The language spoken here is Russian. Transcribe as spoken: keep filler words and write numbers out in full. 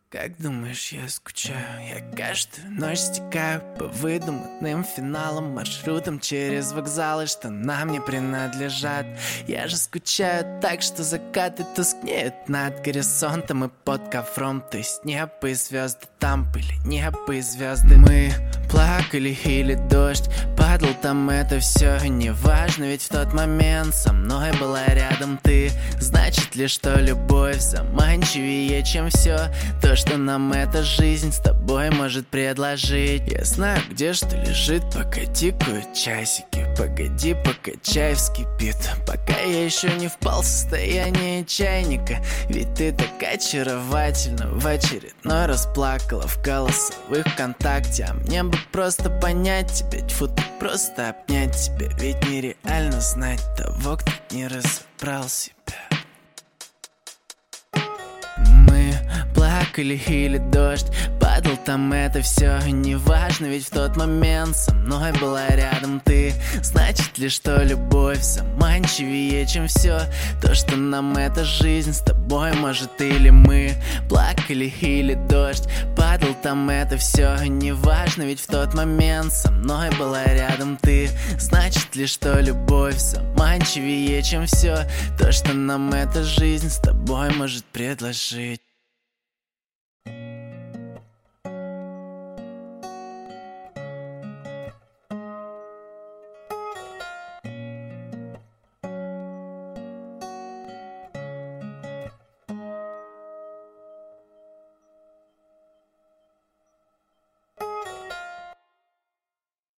Как думаешь, я скучаю? Я каждую ночь стекаю по выдуманным финалам, маршрутам через вокзалы, что нам не принадлежат. Я же скучаю так, что закаты тускнеют над горизонтом и под ковром. То есть небо и звезды там были, небо и звезды. Мы плакали или дождь падал, там это все не важно, ведь в тот момент со мной была рядом ты. Значит ли, что любовь заманчивее, чем все то, что нам эта жизнь с тобой может предложить? Я знаю, где что лежит, пока тикают часики. Погоди, пока чай вскипит, пока я еще не впал в состояние чайника. Ведь ты так очаровательна, в очередной раз плакала в голосовых ВКонтакте. А мне бы просто понять тебя, тьфу, ты просто обнять тебя. Ведь нереально знать того, кто не разобрал себя. Мы плакали или дождь падал, там это все не важно, ведь в тот момент со мной была рядом ты. Значит ли, что любовь заманчивее, чем все то, что нам эта жизнь с тобой может? Или мы плакали или дождь падал, там это все не важно, ведь в тот момент со мной была рядом ты. Значит ли, что любовь заманчивее, чем все то, что нам эта жизнь с тобой может предложить?